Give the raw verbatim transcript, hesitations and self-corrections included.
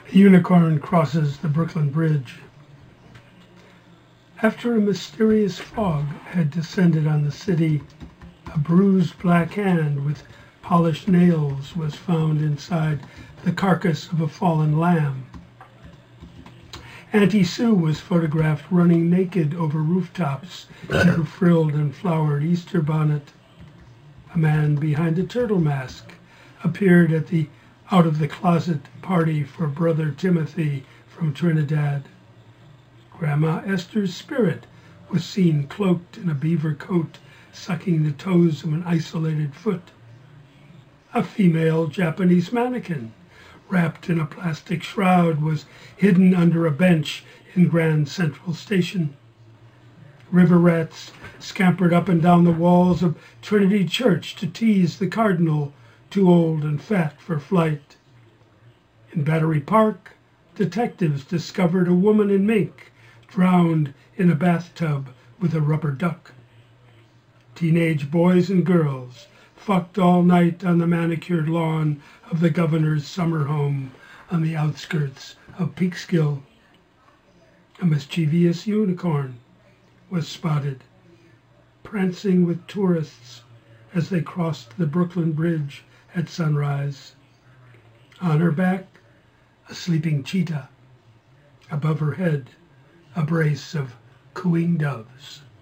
A unicorn crosses the Brooklyn Bridge. After a mysterious fog had descended on the city, a bruised black hand with polished nails was found inside the carcass of a fallen lamb. Auntie Sue was photographed running naked over rooftops in her frilled and flowered Easter bonnet. A man behind a turtle mask appeared at the out-of-the-closet party for Brother Timothy from Trinidad. Grandma Esther's spirit was seen cloaked in a beaver coat, sucking the toes of an isolated foot. A female Japanese mannequin, wrapped in a plastic shroud, was hidden under a bench in Grand Central Station. River rats scampered up and down the walls of Trinity Church to tease the cardinal, too old and fat for flight. In Battery Park, detectives discovered a woman in mink drowned in a bathtub with a rubber duck. Teenage boys and girls fucked all night on the manicured lawn of the governor's summer home on the outskirts of Peekskill. A mischievous unicorn was spotted, prancing with tourists as they crossed the Brooklyn Bridge at sunrise. On her back, a sleeping cheetah. Above her head, a brace of cooing doves.